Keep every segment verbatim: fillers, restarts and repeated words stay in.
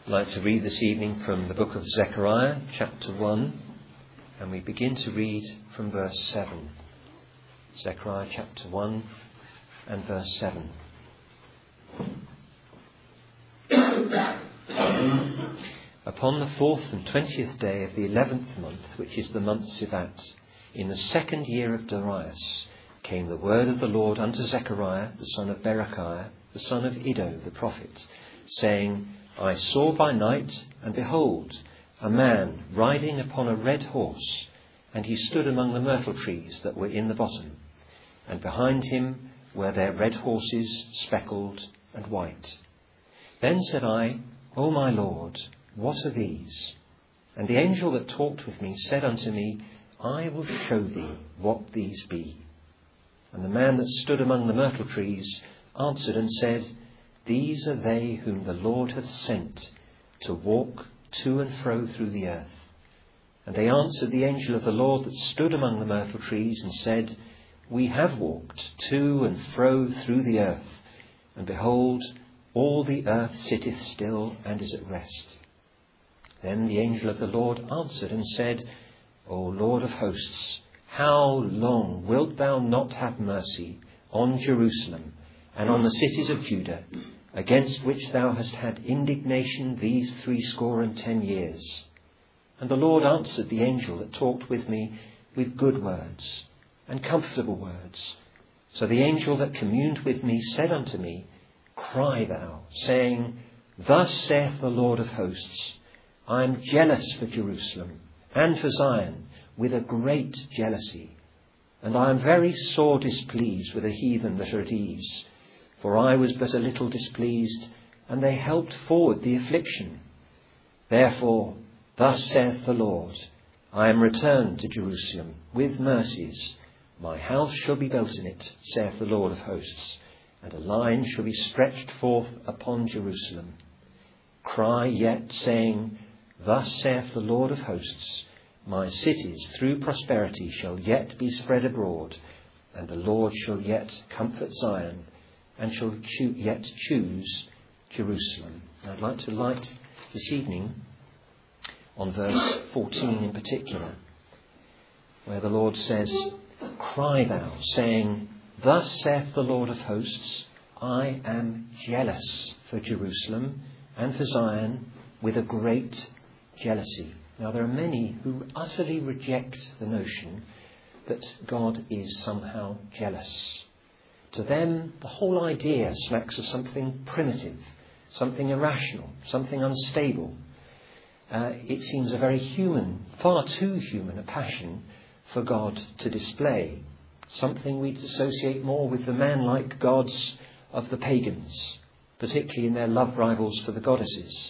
I'd like to read this evening from the book of Zechariah, chapter one, and we begin to read from verse seven. Zechariah chapter one and verse seven. Upon the fourth and twentieth day of the eleventh month, which is the month Sivat, in the second year of Darius, came the word of the Lord unto Zechariah, the son of Berechiah, the son of Iddo, the prophet, saying, I saw by night, and behold, a man riding upon a red horse, and he stood among the myrtle trees that were in the bottom, and behind him were their red horses, speckled and white. Then said I, O my Lord, what are these? And the angel that talked with me said unto me, I will show thee what these be. And the man that stood among the myrtle trees answered and said, These are they whom the Lord hath sent to walk to and fro through the earth. And they answered the angel of the Lord that stood among the myrtle trees and said, We have walked to and fro through the earth, and behold, all the earth sitteth still and is at rest. Then the angel of the Lord answered and said, O Lord of hosts, how long wilt thou not have mercy on Jerusalem and on the cities of Judah, against which thou hast had indignation these threescore and ten years? And the Lord answered the angel that talked with me with good words and comfortable words. So the angel that communed with me said unto me, Cry thou, saying, Thus saith the Lord of hosts, I am jealous for Jerusalem and for Zion with a great jealousy, and I am very sore displeased with the heathen that are at ease. For I was but a little displeased, and they helped forward the affliction. Therefore, thus saith the Lord, I am returned to Jerusalem with mercies. My house shall be built in it, saith the Lord of hosts, and a line shall be stretched forth upon Jerusalem. Cry yet, saying, Thus saith the Lord of hosts, My cities through prosperity shall yet be spread abroad, and the Lord shall yet comfort Zion, and shall cho- yet choose Jerusalem. I'd like to light this evening on verse fourteen in particular, where the Lord says, Cry thou, saying, Thus saith the Lord of hosts, I am jealous for Jerusalem and for Zion with a great jealousy. Now there are many who utterly reject the notion that God is somehow jealous. To them, the whole idea smacks of something primitive, something irrational, something unstable. Uh, it seems a very human, far too human, a passion for God to display. Something we'd associate more with the man-like gods of the pagans, particularly in their love rivals for the goddesses.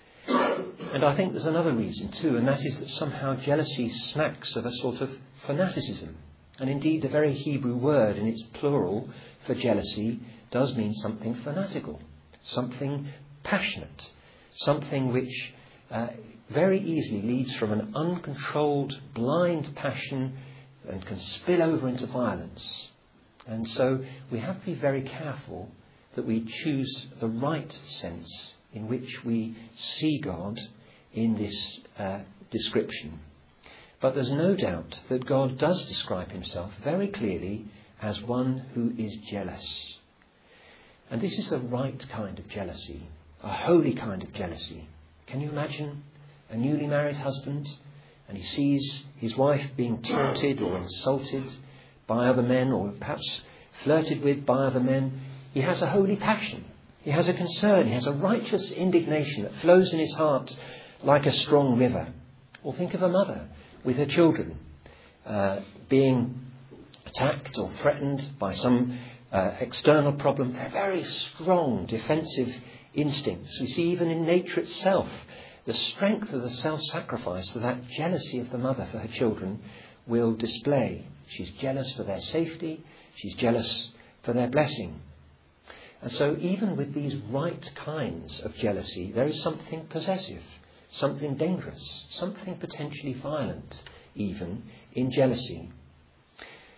And I think there's another reason too, and that is that somehow jealousy smacks of a sort of fanaticism. And indeed the very Hebrew word in its plural for jealousy does mean something fanatical, something passionate, something which uh, very easily leads from an uncontrolled, blind passion and can spill over into violence. And so we have to be very careful that we choose the right sense in which we see God in this uh, description. But there's no doubt that God does describe himself very clearly as one who is jealous. And this is the right kind of jealousy, a holy kind of jealousy. Can you imagine a newly married husband, and he sees his wife being taunted or insulted by other men, or perhaps flirted with by other men? He has a holy passion. He has a concern. He has a righteous indignation that flows in his heart like a strong river. Or think of a mother with her children uh, being attacked or threatened by some uh, external problem. They're very strong defensive instincts. We see even in nature itself the strength of the self-sacrifice that that jealousy of the mother for her children will display. She's jealous for their safety. She's jealous for their blessing. And so even with these right kinds of jealousy, there is something possessive, something dangerous, something potentially violent even in jealousy.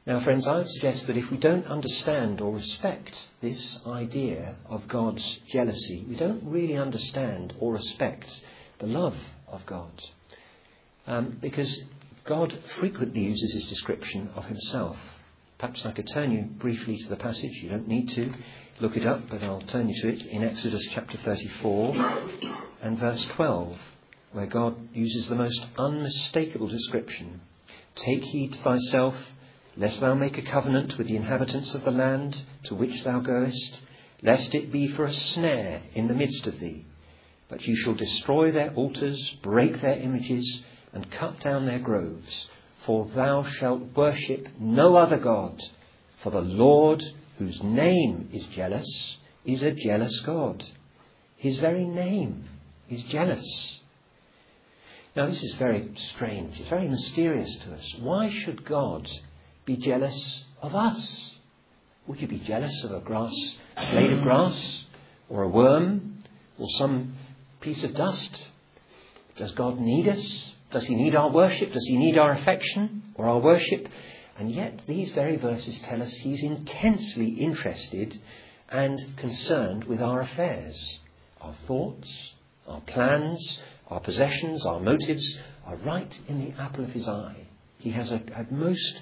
Now, friends, I would suggest that if we don't understand or respect this idea of God's jealousy, we don't really understand or respect the love of God. Um, because God frequently uses his description of himself. Perhaps I could turn you briefly to the passage. You don't need to look it up, but I'll turn you to it in Exodus chapter thirty-four and verse twelve, where God uses the most unmistakable description. Take heed to thyself, lest thou make a covenant with the inhabitants of the land to which thou goest, lest it be for a snare in the midst of thee. But you shall destroy their altars, break their images, and cut down their groves. For thou shalt worship no other God. For the Lord, whose name is jealous, is a jealous God. His very name is jealous. Now, this is very strange. It's very mysterious to us. Why should God be jealous of us? Would you be jealous of a grass, a blade of grass, or a worm, or some piece of dust? Does God need us? Does he need our worship? Does he need our affection or our worship? And yet these very verses tell us he's intensely interested and concerned with our affairs. Our thoughts, our plans, our possessions, our motives are right in the apple of his eye. He has a, a most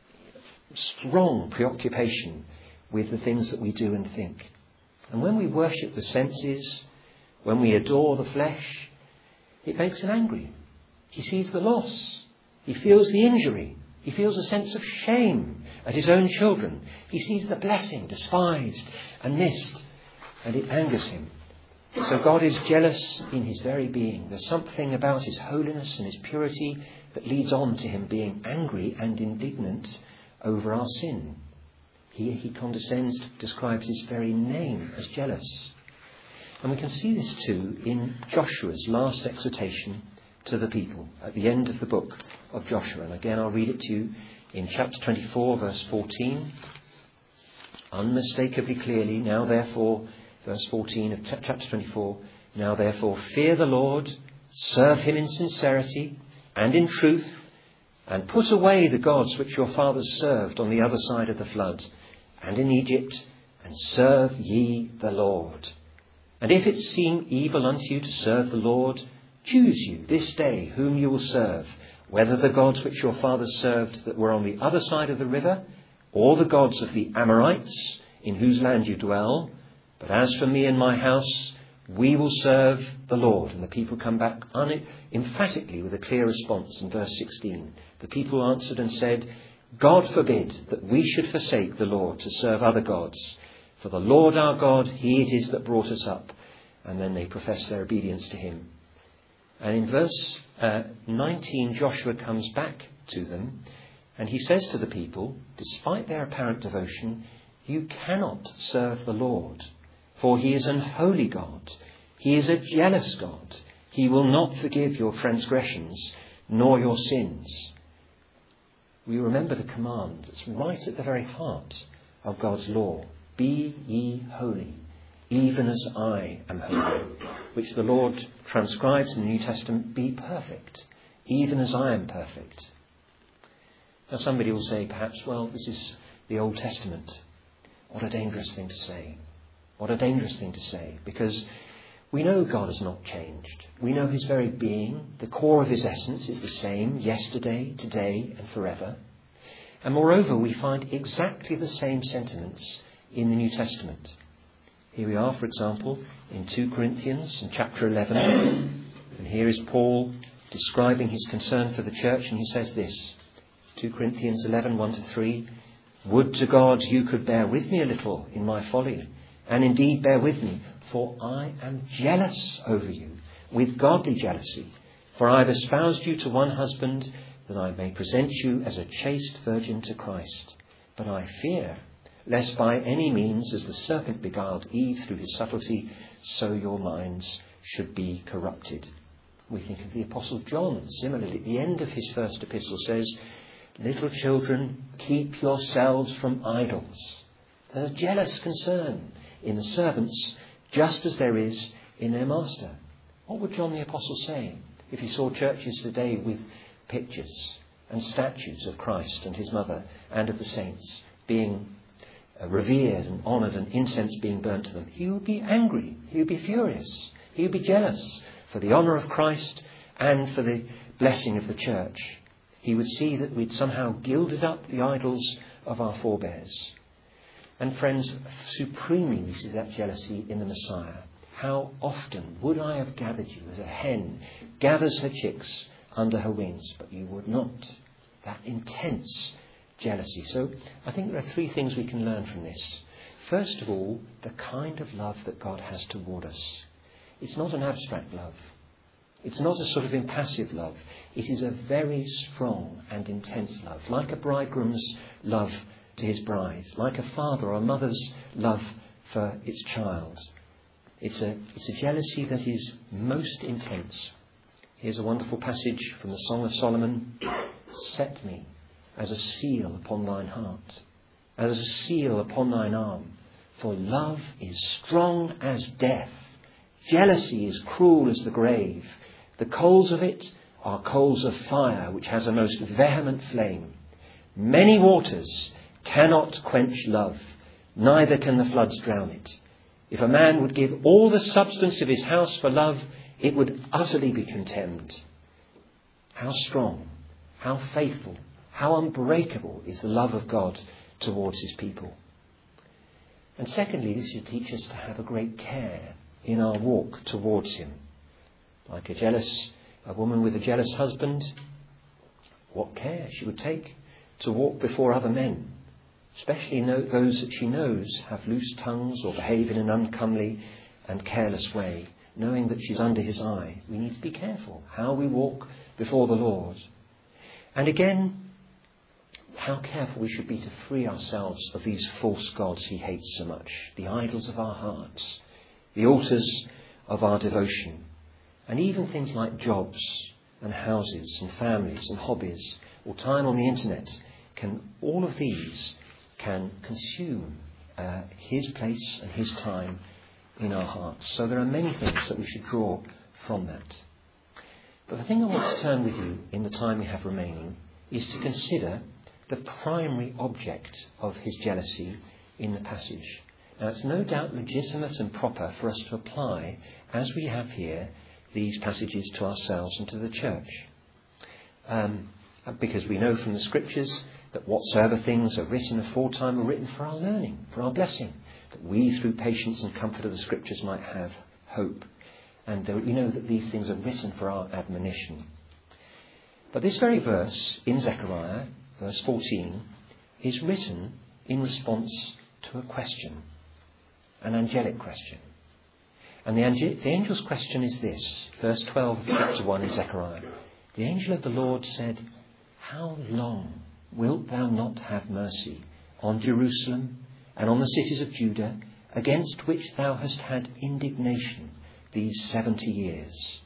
strong preoccupation with the things that we do and think. And when we worship the senses, when we adore the flesh, it makes him angry. He sees the loss. He feels the injury. He feels a sense of shame at his own children. He sees the blessing despised and missed, and it angers him. So God is jealous in his very being. There's something about his holiness and his purity that leads on to him being angry and indignant over our sin. Here he condescends, describes his very name as jealous. And we can see this too in Joshua's last exhortation to the people at the end of the book of Joshua. And again, I'll read it to you in chapter twenty-four, verse fourteen. Unmistakably clearly, now therefore, verse fourteen of chapter twenty-four, now therefore fear the Lord, serve him in sincerity and in truth, and put away the gods which your fathers served on the other side of the flood and in Egypt, and serve ye the Lord. And if it seem evil unto you to serve the Lord, choose you this day whom you will serve, whether the gods which your fathers served that were on the other side of the river, or the gods of the Amorites, in whose land you dwell. But as for me and my house, we will serve the Lord. And the people come back un- emphatically with a clear response in verse sixteen. The people answered and said, God forbid that we should forsake the Lord to serve other gods. For the Lord our God, he it is that brought us up. And then they profess their obedience to him. And in verse uh, nineteen, Joshua comes back to them and he says to the people, despite their apparent devotion, you cannot serve the Lord, for he is an holy God. He is a jealous God. He will not forgive your transgressions nor your sins. We remember the command that's right at the very heart of God's law. Be ye holy, even as I am holy, which the Lord transcribes in the New Testament, be perfect, even as I am perfect. Now somebody will say perhaps, well, this is the Old Testament. What a dangerous thing to say. What a dangerous thing to say, because we know God has not changed. We know his very being, the core of his essence is the same yesterday, today and forever. And moreover, we find exactly the same sentiments in the New Testament. Here we are, for example, in two Corinthians in chapter eleven. And here is Paul describing his concern for the church, and he says this, two Corinthians eleven, one to three, would to God you could bear with me a little in my folly, and indeed bear with me, for I am jealous over you with godly jealousy. For I have espoused you to one husband, that I may present you as a chaste virgin to Christ. But I fear, lest by any means, as the serpent beguiled Eve through his subtlety, so your minds should be corrupted. We think of the Apostle John, similarly, at the end of his first epistle says, little children, keep yourselves from idols. There's a jealous concern in the servants, just as there is in their master. What would John the Apostle say if he saw churches today with pictures and statues of Christ and his mother and of the saints being uh, revered and honoured and incense being burnt to them, he would be angry. He would be furious. He would be jealous for the honour of Christ and for the blessing of the church. He would see that we'd somehow gilded up the idols of our forebears. And friends, supremely we see that jealousy in the Messiah. How often would I have gathered you as a hen gathers her chicks under her wings, but you would not. That intense jealousy. So I think there are three things we can learn from this. First of all, the kind of love that God has toward us. It's not an abstract love. It's not a sort of impassive love. It is a very strong and intense love, like a bridegroom's love to his bride, like a father or a mother's love for its child. It's a, it's a jealousy that is most intense. Here's a wonderful passage from the Song of Solomon. Set me as a seal upon thine heart, as a seal upon thine arm. For love is strong as death. Jealousy is cruel as the grave. The coals of it are coals of fire, which has a most vehement flame. Many waters cannot quench love, neither can the floods drown it. If a man would give all the substance of his house for love, it would utterly be contemned. How strong, how faithful, how unbreakable is the love of God towards his people. And secondly, this should teach us to have a great care in our walk towards him. Like a jealous, a woman with a jealous husband, what care she would take to walk before other men, especially those that she knows have loose tongues or behave in an uncomely and careless way, knowing that she's under his eye. We need to be careful how we walk before the Lord. And again, how careful we should be to free ourselves of these false gods he hates so much, the idols of our hearts, the altars of our devotion. And even things like jobs and houses and families and hobbies or time on the internet, can all of these can consume uh, his place and his time in our hearts. So there are many things that we should draw from that. But the thing I want to turn with you in the time we have remaining is to consider the primary object of his jealousy in the passage. Now, it's no doubt legitimate and proper for us to apply, as we have here, these passages to ourselves and to the church. Um, because we know from the Scriptures that whatsoever things are written aforetime are written for our learning, for our blessing, that we through patience and comfort of the Scriptures might have hope. And we know that these things are written for our admonition. But this very verse in Zechariah, verse fourteen, is written in response to a question, an angelic question. And the, ange- the angel's question is this, verse twelve of chapter one in Zechariah. The angel of the Lord said, how long wilt thou not have mercy on Jerusalem and on the cities of Judah, against which thou hast had indignation these seventy years?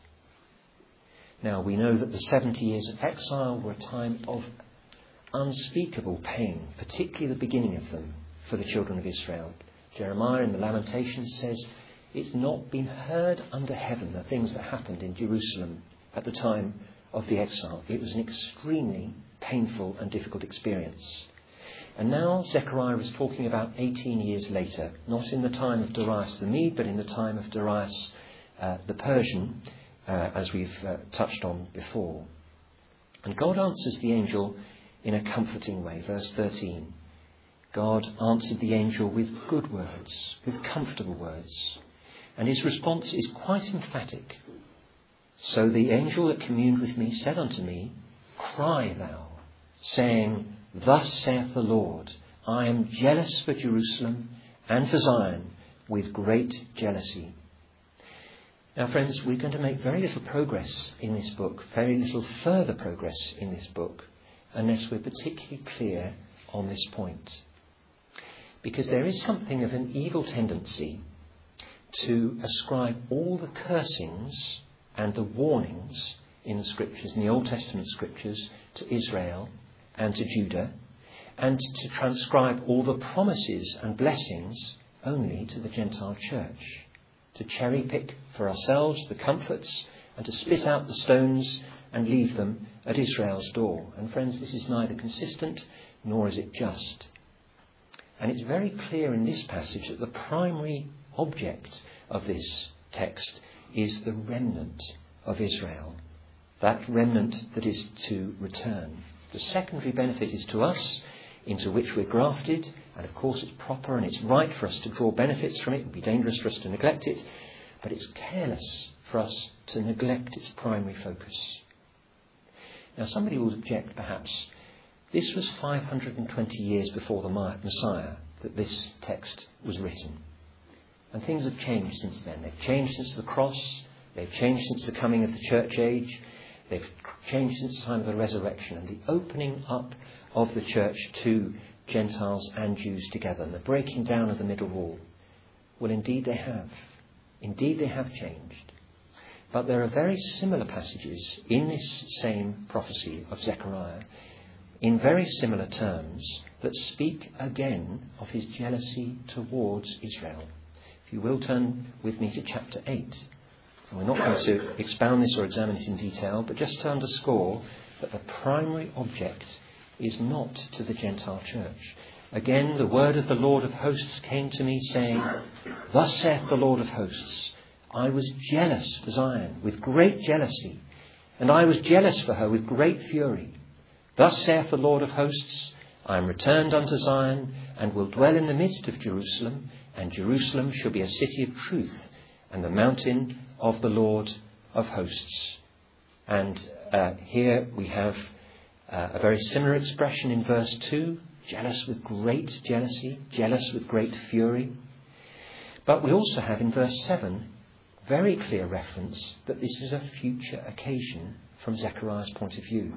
Now we know that the seventy years of exile were a time of unspeakable pain, particularly the beginning of them for the children of Israel. Jeremiah in the Lamentations says, it's not been heard under heaven the things that happened in Jerusalem at the time of the exile. It was an extremely painful and difficult experience. And now Zechariah is talking about eighteen years later, not in the time of Darius the Mede, but in the time of Darius uh, the Persian, uh, as we've uh, touched on before. And God answers the angel in a comforting way. Verse thirteen. God answered the angel with good words, with comfortable words. And his response is quite emphatic. So the angel that communed with me said unto me, cry thou, saying, thus saith the Lord, I am jealous for Jerusalem and for Zion with great jealousy. Now, friends, we're going to make very little progress in this book, very little further progress in this book, unless we're particularly clear on this point. Because there is something of an evil tendency to ascribe all the cursings and the warnings in the Scriptures, in the Old Testament Scriptures, to Israel and to Judah, and to transcribe all the promises and blessings only to the Gentile church, to cherry pick for ourselves the comforts and to spit out the stones and leave them at Israel's door. And friends, this is neither consistent nor is it just. And it's very clear in this passage that the primary object of this text is the remnant of Israel, that remnant that is to return. The secondary benefit is to us, into which we're grafted, and of course it's proper and it's right for us to draw benefits from it. It would be dangerous for us to neglect it, but it's careless for us to neglect its primary focus. Now somebody will object perhaps, this was five hundred twenty years before the Messiah that this text was written. And things have changed since then. They've changed since the cross, they've changed since the coming of the church age, they've changed since the time of the resurrection and the opening up of the church to Gentiles and Jews together, and the breaking down of the middle wall. Well, indeed they have. Indeed they have changed. But there are very similar passages in this same prophecy of Zechariah, in very similar terms, that speak again of his jealousy towards Israel. If you will turn with me to chapter eight. And we're not going to expound this or examine it in detail, but just to underscore that the primary object is not to the Gentile church. Again, the word of the Lord of hosts came to me, saying, Thus saith the Lord of hosts, I was jealous for Zion with great jealousy, and I was jealous for her with great fury. Thus saith the Lord of hosts, I am returned unto Zion, and will dwell in the midst of Jerusalem, and Jerusalem shall be a city of truth, and the mountain of the Lord of hosts. And uh, here we have uh, a very similar expression in verse two, jealous with great jealousy, jealous with great fury. But we also have in verse seven very clear reference that this is a future occasion from Zechariah's point of view.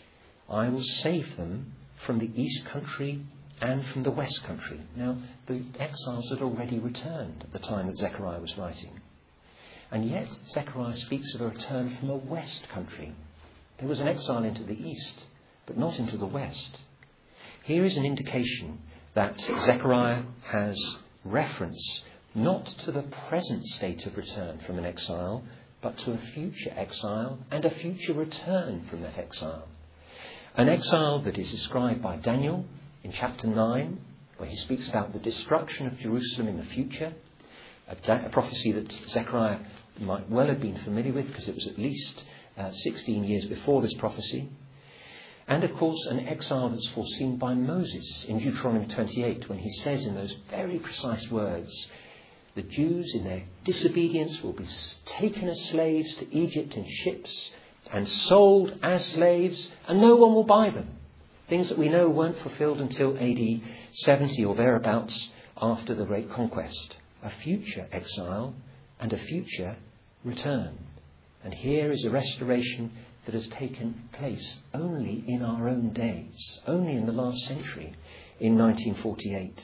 I will save them from the east country and from the west country. Now, the exiles had already returned at the time that Zechariah was writing. And yet, Zechariah speaks of a return from a west country. There was an exile into the east, but not into the west. Here is an indication that Zechariah has reference not to the present state of return from an exile, but to a future exile and a future return from that exile. An exile that is described by Daniel in chapter nine, where he speaks about the destruction of Jerusalem in the future, a, da- a prophecy that Zechariah might well have been familiar with because it was at least uh, sixteen years before this prophecy. And of course an exile that's foreseen by Moses in Deuteronomy twenty-eight, when he says in those very precise words, the Jews in their disobedience will be taken as slaves to Egypt in ships and sold as slaves, and no one will buy them. Things that we know weren't fulfilled until A D seventy or thereabouts after the Great Conquest. A future exile and a future return. And here is a restoration that has taken place only in our own days, only in the last century, in nineteen forty-eight.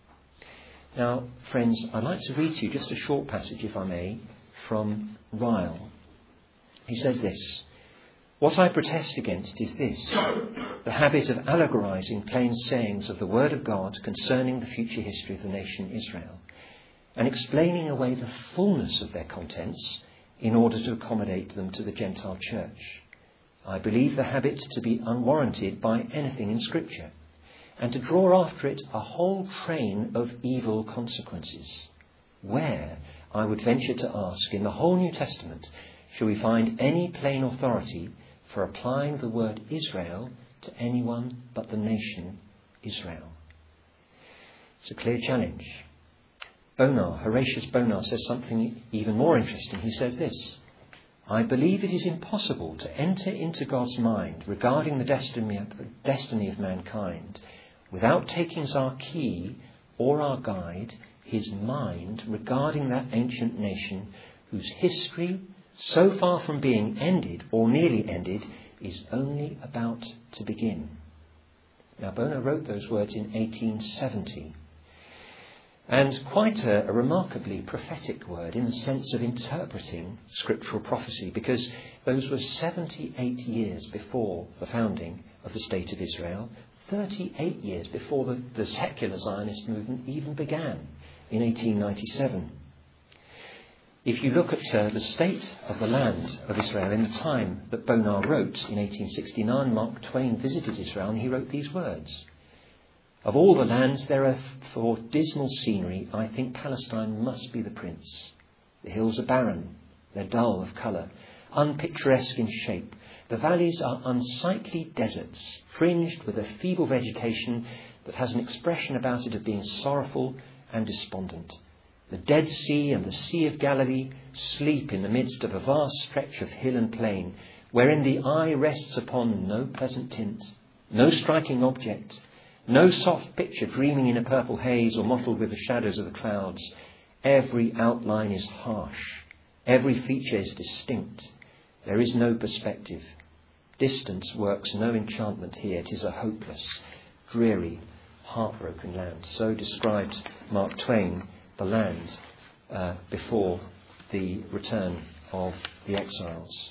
Now, friends, I'd like to read to you just a short passage, if I may, from Ryle. He says this: What I protest against is this, the habit of allegorizing plain sayings of the Word of God concerning the future history of the nation Israel, and explaining away the fullness of their contents in order to accommodate them to the Gentile church. I believe the habit to be unwarranted by anything in Scripture, and to draw after it a whole train of evil consequences. Where, I would venture to ask, in the whole New Testament, shall we find any plain authority for applying the word Israel to anyone but the nation Israel? It's a clear challenge. Bonar, Horatius Bonar, says something even more interesting. He says this: I believe it is impossible to enter into God's mind regarding the destiny of, the destiny of mankind without taking as our key or our guide his mind regarding that ancient nation whose history, so far from being ended or nearly ended, is only about to begin. Now, Bonar wrote those words in eighteen seventy. And quite a, a remarkably prophetic word in the sense of interpreting scriptural prophecy, because those were seventy-eight years before the founding of the State of Israel, thirty-eight years before the, the secular Zionist movement even began in eighteen ninety-seven. If you look at uh, the state of the land of Israel in the time that Bonar wrote in eighteen sixty-nine, Mark Twain visited Israel and he wrote these words. Of all the lands there are for dismal scenery, I think Palestine must be the prince. The hills are barren, they're dull of colour, unpicturesque in shape. The valleys are unsightly deserts, fringed with a feeble vegetation that has an expression about it of being sorrowful and despondent. The Dead Sea and the Sea of Galilee sleep in the midst of a vast stretch of hill and plain, wherein the eye rests upon no pleasant tint, no striking object, no soft picture dreaming in a purple haze or mottled with the shadows of the clouds. Every outline is harsh. Every feature is distinct. There is no perspective. Distance works no enchantment here. It is a hopeless, dreary, heartbroken land. So described Mark Twain the land uh, before the return of the exiles.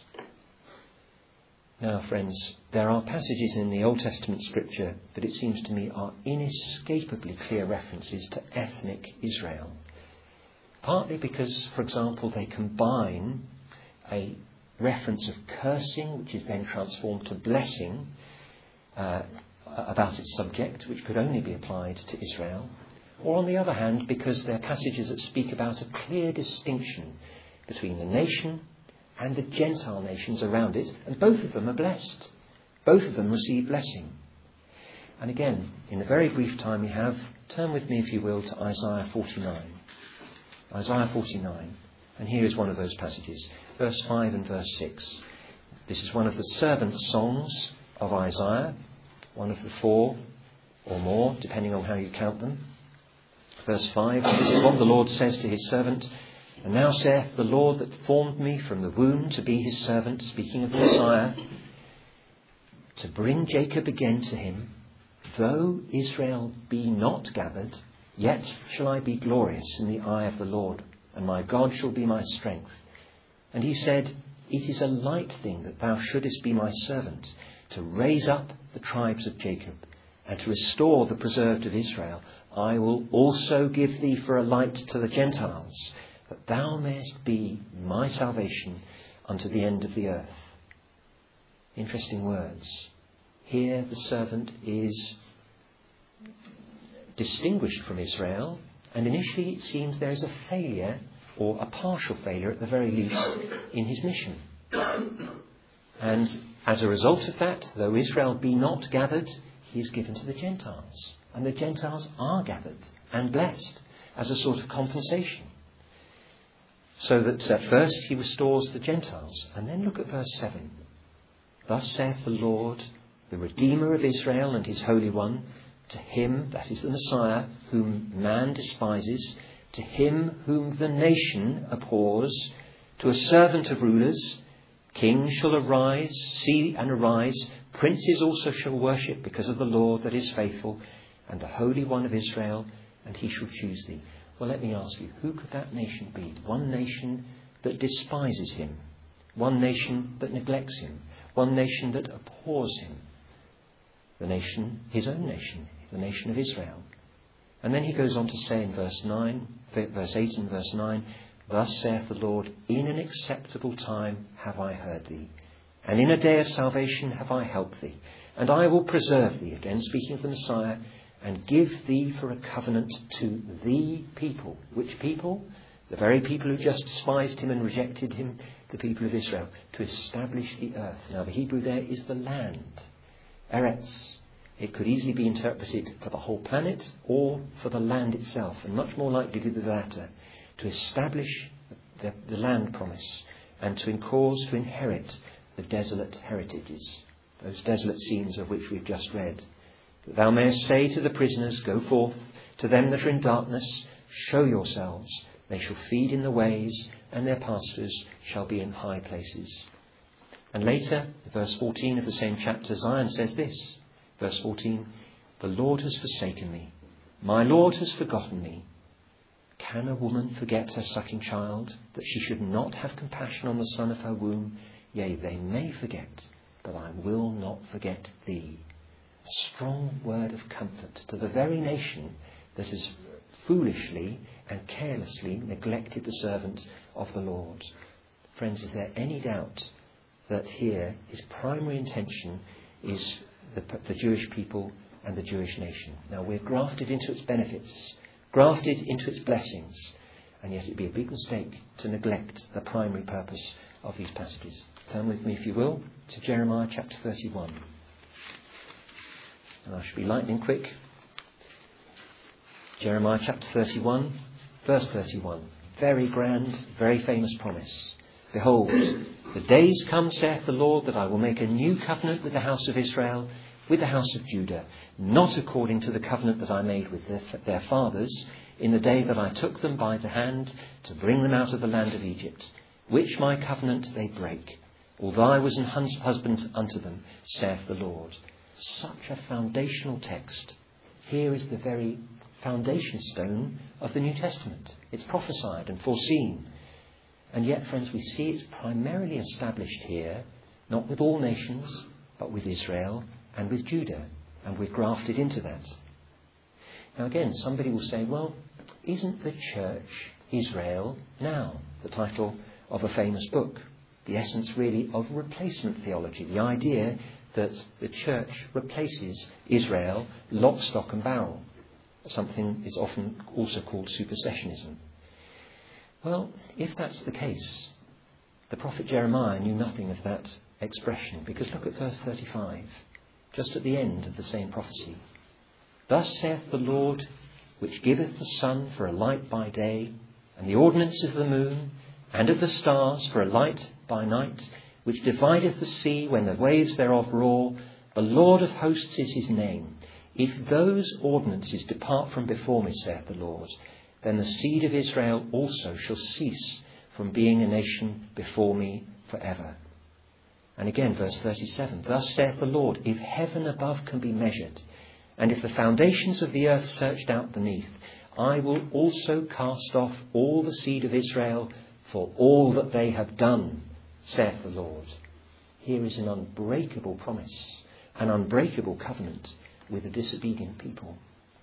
Now, friends, there are passages in the Old Testament scripture that it seems to me are inescapably clear references to ethnic Israel. Partly because, for example, they combine a reference of cursing, which is then transformed to blessing, uh, about its subject, which could only be applied to Israel. Or on the other hand, because they're passages that speak about a clear distinction between the nation and the Gentile nations around it, and both of them are blessed. Both of them receive blessing. And again, in the very brief time we have, turn with me, if you will, to Isaiah forty-nine. Isaiah forty-nine. And here is one of those passages, verse five and verse six. This is one of the servant songs of Isaiah, one of the four or more, depending on how you count them. Verse five, this is what the Lord says to his servant. And now saith the Lord that formed me from the womb to be his servant, speaking of the Messiah, to bring Jacob again to him. Though Israel be not gathered, yet shall I be glorious in the eye of the Lord, and my God shall be my strength. And he said, it is a light thing that thou shouldest be my servant, to raise up the tribes of Jacob, and to restore the preserved of Israel. I will also give thee for a light to the Gentiles, that thou mayest be my salvation unto the end of the earth. Interesting words. Here the servant is distinguished from Israel, and initially it seems there is a failure, or a partial failure at the very least, in his mission. And as a result of that, though Israel be not gathered, he is given to the Gentiles. And the Gentiles are gathered and blessed as a sort of compensation. So that at first he restores the Gentiles. And then look at verse seven. Thus saith the Lord, the Redeemer of Israel and his Holy One, to him, that is the Messiah, whom man despises, to him whom the nation abhors, to a servant of rulers, kings shall arise, see and arise, princes also shall worship because of the Lord that is faithful, and the Holy One of Israel, and he shall choose thee. Well, let me ask you, who could that nation be? One nation that despises him. One nation that neglects him. One nation that abhors him. The nation, his own nation, the nation of Israel. And then he goes on to say in verse nine, verse eight and verse nine, thus saith the Lord, in an acceptable time have I heard thee, and in a day of salvation have I helped thee, and I will preserve thee, again speaking of the Messiah, and give thee for a covenant to the people. Which people? The very people who just despised him and rejected him, the people of Israel, to establish the earth. Now the Hebrew there is the land. Eretz. It could easily be interpreted for the whole planet or for the land itself, and much more likely to be the latter. To establish the, the land promise, and to cause to inherit the desolate heritages, those desolate scenes of which we've just read. That thou mayest say to the prisoners, go forth, to them that are in darkness, show yourselves. They shall feed in the ways, and their pastors shall be in high places. And later, verse fourteen of the same chapter, Zion says this, verse fourteen, the Lord has forsaken me, my Lord has forgotten me. Can a woman forget her sucking child, that she should not have compassion on the son of her womb? Yea, they may forget, but I will not forget thee. A strong word of comfort to the very nation that has foolishly and carelessly neglected the servant of the Lord. Friends, is there any doubt that here his primary intention is the, the Jewish people and the Jewish nation? Now, we're grafted into its benefits, grafted into its blessings, and yet it'd be a big mistake to neglect the primary purpose of these passages. Turn with me, if you will, to Jeremiah chapter thirty-one. And I should be lightning quick. Jeremiah chapter thirty-one, verse thirty-one. Very grand, very famous promise. Behold, the days come, saith the Lord, that I will make a new covenant with the house of Israel, with the house of Judah, not according to the covenant that I made with their, their fathers in the day that I took them by the hand to bring them out of the land of Egypt, which my covenant they break, although I was an husband unto them, saith the Lord. Such a foundational text. Here is the very foundation stone of the New Testament. It's prophesied and foreseen. And yet, friends, we see it's primarily established here, not with all nations, but with Israel and with Judah. And we're grafted into that. Now again, somebody will say, well, isn't the church Israel now? The title of a famous book. The essence really of replacement theology. The idea that the church replaces Israel lock, stock and barrel. Something is often also called supersessionism. Well, if that's the case, the prophet Jeremiah knew nothing of that expression, because look at verse thirty-five, just at the end of the same prophecy. Thus saith the Lord, which giveth the sun for a light by day, and the ordinance of the moon, and of the stars for a light by night, which divideth the sea when the waves thereof roar. The Lord of hosts is his name. If those ordinances depart from before me, saith the Lord, then the seed of Israel also shall cease from being a nation before me forever. And again, verse thirty-seven, thus saith the Lord, if heaven above can be measured, and if the foundations of the earth searched out beneath, I will also cast off all the seed of Israel for all that they have done, saith the Lord. Here is an unbreakable promise, an unbreakable covenant with a disobedient people.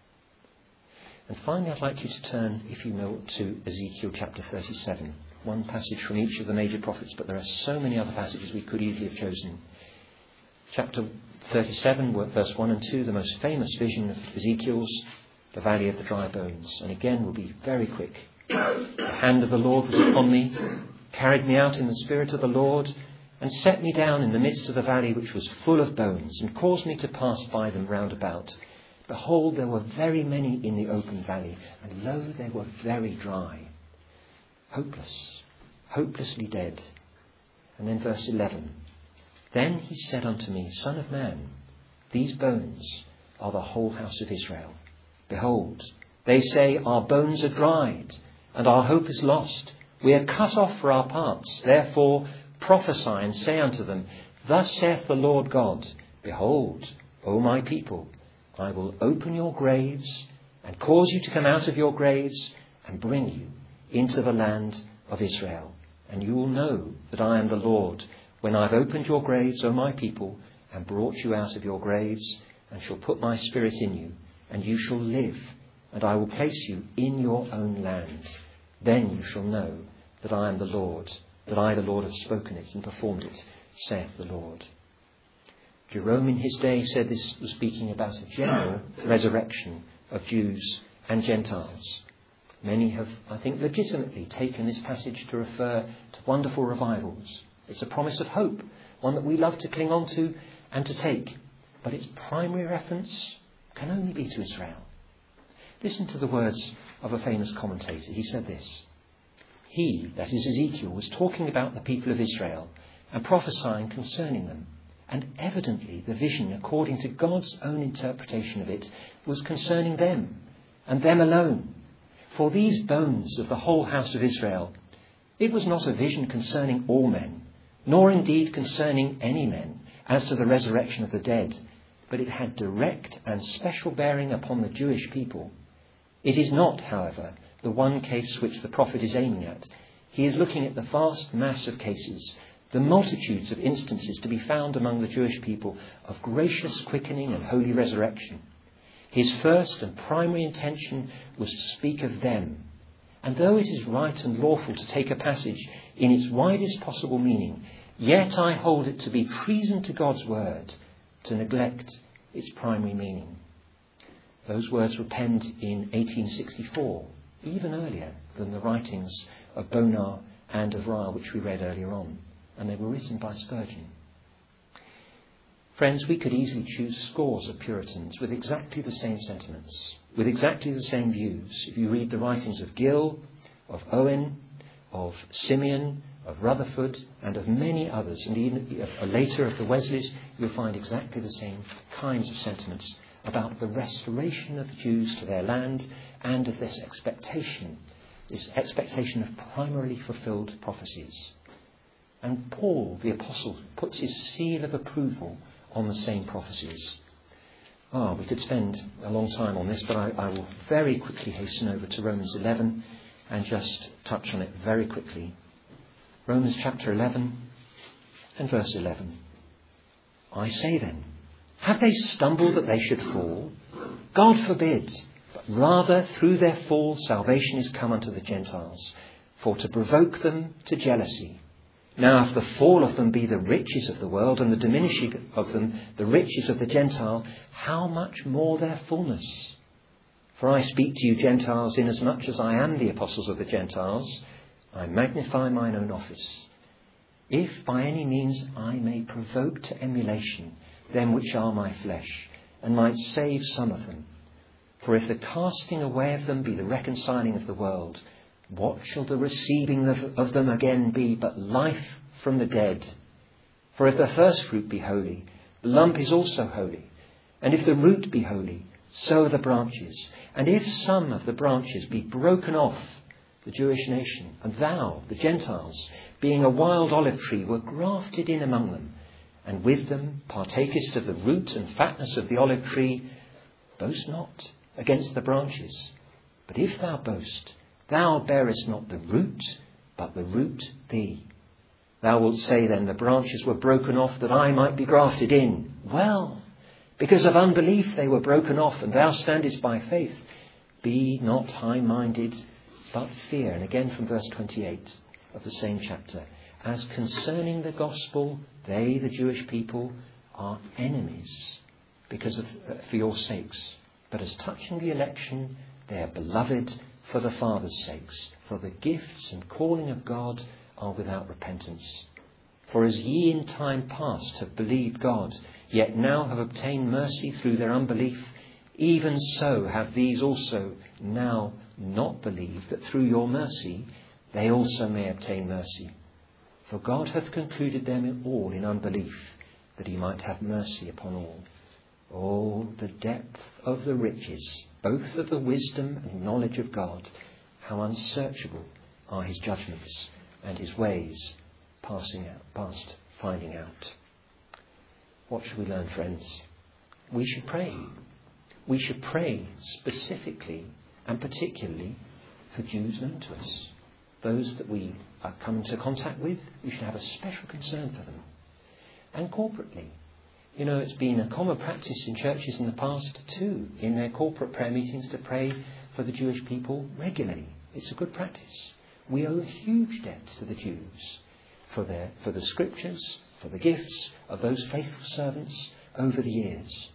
And finally, I'd like you to turn, if you will, to Ezekiel chapter thirty-seven. One passage from each of the major prophets, but there are so many other passages we could easily have chosen. Chapter thirty-seven, verse one and two, the most famous vision of Ezekiel's, the valley of the dry bones. And again, we'll be very quick. The hand of the Lord was upon me, carried me out in the spirit of the Lord, and set me down in the midst of the valley which was full of bones, and caused me to pass by them round about. Behold, there were very many in the open valley, and lo, they were very dry. Hopeless, hopelessly dead. And then verse eleven. Then he said unto me, Son of man, these bones are the whole house of Israel. Behold, they say, our bones are dried, and our hope is lost. We are cut off for our parts. Therefore prophesy and say unto them, Thus saith the Lord God, Behold, O my people, I will open your graves and cause you to come out of your graves and bring you into the land of Israel. And you will know that I am the Lord when I've opened your graves, O my people, and brought you out of your graves, and shall put my spirit in you, and you shall live, and I will place you in your own land. Then you shall know that I am the Lord, that I, the Lord, have spoken it and performed it, saith the Lord. Jerome in his day said this was speaking about a general resurrection of Jews and Gentiles. Many have, I think, legitimately taken this passage to refer to wonderful revivals. It's a promise of hope, one that we love to cling on to and to take. But its primary reference can only be to Israel. Listen to the words of a famous commentator. He said this: He, that is Ezekiel, was talking about the people of Israel and prophesying concerning them. And evidently the vision, according to God's own interpretation of it, was concerning them and them alone. For these bones of the whole house of Israel, it was not a vision concerning all men, nor indeed concerning any men, as to the resurrection of the dead, but it had direct and special bearing upon the Jewish people. It is not, however, the one case which the prophet is aiming at. He is looking at the vast mass of cases, the multitudes of instances to be found among the Jewish people of gracious quickening and holy resurrection. His first and primary intention was to speak of them And though it is right and lawful to take a passage in its widest possible meaning, yet I hold it to be treason to God's word to neglect its primary meaning. Those words were penned in eighteen sixty-four, even earlier than the writings of Bonar and of Ryle, which we read earlier on, and they were written by Spurgeon. Friends, we could easily choose scores of Puritans with exactly the same sentiments, with exactly the same views. If you read the writings of Gill, of Owen, of Simeon, of Rutherford, and of many others, and even later of the Wesleys, you'll find exactly the same kinds of sentiments about the restoration of the Jews to their land and of this expectation, this expectation of primarily fulfilled prophecies. And Paul, the apostle, puts his seal of approval on the same prophecies. Ah, we could spend a long time on this, but I, I will very quickly hasten over to Romans eleven and just touch on it very quickly. Romans chapter eleven and verse eleven. I say then, have they stumbled that they should fall? God forbid, but rather through their fall salvation is come unto the Gentiles, for to provoke them to jealousy. Now if the fall of them be the riches of the world, and the diminishing of them the riches of the Gentile, how much more their fullness? For I speak to you Gentiles, inasmuch as I am the apostles of the Gentiles, I magnify mine own office. If by any means I may provoke to emulation them which are my flesh, and might save some of them. For if the casting away of them be the reconciling of the world, what shall the receiving of, of them again be but life from the dead? For if the first fruit be holy, the lump is also holy. And if the root be holy, so are the branches. And if some of the branches be broken off, the Jewish nation, and thou, the Gentiles, being a wild olive tree, were grafted in among them, and with them partakest of the root and fatness of the olive tree, boast not against the branches. But if thou boast, thou bearest not the root, but the root thee. Thou wilt say then, the branches were broken off that I might be grafted in. Well, because of unbelief they were broken off, and thou standest by faith. Be not high-minded, but fear. And again from verse twenty-eight of the same chapter. As concerning the gospel, they, the Jewish people, are enemies because of, uh, for your sakes. But as touching the election, they are beloved for the Father's sakes. For the gifts and calling of God are without repentance. For as ye in time past have believed God, yet now have obtained mercy through their unbelief, even so have these also now not believed, that through your mercy they also may obtain mercy. For God hath concluded them all in unbelief, that he might have mercy upon all. Oh, the depth of the riches, both of the wisdom and knowledge of God, how unsearchable are his judgments and his ways passing out, past finding out. What should we learn, friends? We should pray. We should pray specifically and particularly for Jews known to us. Those that we are come into contact with, we should have a special concern for them. And corporately. You know, it's been a common practice in churches in the past too, in their corporate prayer meetings, to pray for the Jewish people regularly. It's a good practice. We owe a huge debt to the Jews for their, for the scriptures, for the gifts of those faithful servants over the years.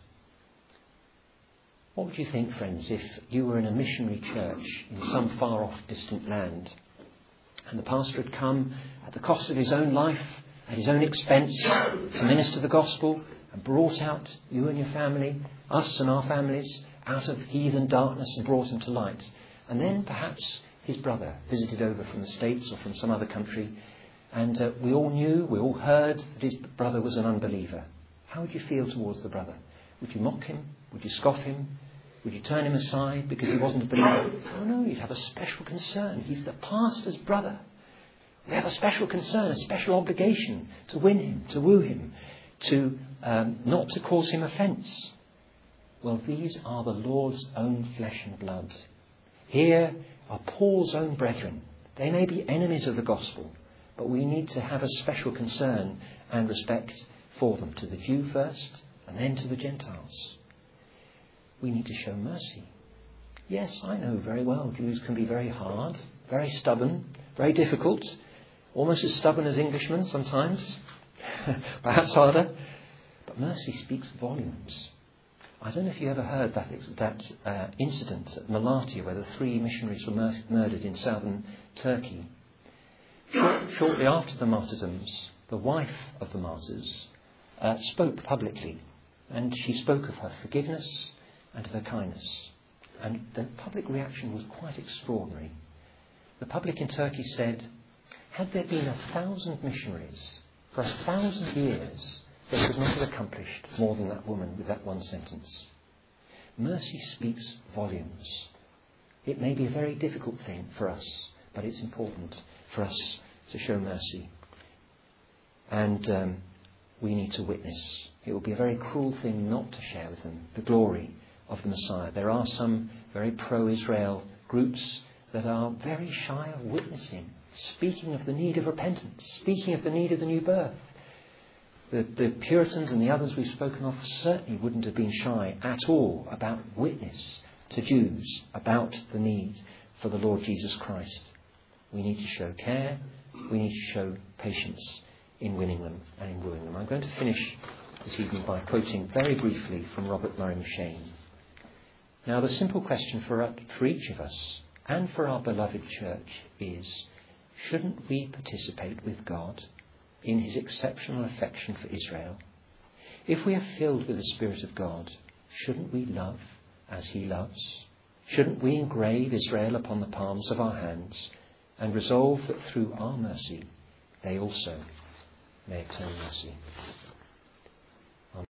What would you think, friends, if you were in a missionary church in some far off distant land, and the pastor had come at the cost of his own life, at his own expense, to minister the gospel, and brought out you and your family, us and our families, out of heathen darkness and brought them to light. And then perhaps his brother visited over from the States or from some other country, and uh, we all knew, we all heard that his brother was an unbeliever. How would you feel towards the brother? Would you mock him? Would you scoff him? Would you turn him aside because he wasn't a believer? Oh no, you'd have a special concern. He's the pastor's brother. We have a special concern, a special obligation to win him, to woo him, to um, not to cause him offence. Well, these are the Lord's own flesh and blood. Here are Paul's own brethren. They may be enemies of the gospel, but we need to have a special concern and respect for them, to the Jew first and then to the Gentiles. We need to show mercy. Yes, I know very well Jews can be very hard very stubborn, very difficult, almost as stubborn as Englishmen sometimes, perhaps harder. But mercy speaks volumes. I don't know if you ever heard that that uh, incident at Malatya where the three missionaries were mur- murdered in southern Turkey. Short, shortly after the martyrdoms, the wife of the martyrs uh, spoke publicly, and she spoke of her forgiveness and of her kindness. And the public reaction was quite extraordinary. The public in Turkey said, had there been a thousand missionaries for a thousand years, they could not have accomplished more than that woman with that one sentence. Mercy speaks volumes. It may be a very difficult thing for us, but it's important for us to show mercy. And um, we need to witness. It will be a very cruel thing not to share with them the glory of the Messiah. There are some very pro-Israel groups that are very shy of witnessing, speaking of the need of repentance, speaking of the need of the new birth. The, the Puritans and the others we've spoken of certainly wouldn't have been shy at all about witness to Jews about the need for the Lord Jesus Christ. We need to show care. We need to show patience in winning them and in wooing them. I'm going to finish this evening by quoting very briefly from Robert Murray M'Cheyne. Now, the simple question for, for each of us and for our beloved church is, shouldn't we participate with God in his exceptional affection for Israel? If we are filled with the Spirit of God, shouldn't we love as he loves? Shouldn't we engrave Israel upon the palms of our hands and resolve that through our mercy they also may obtain mercy?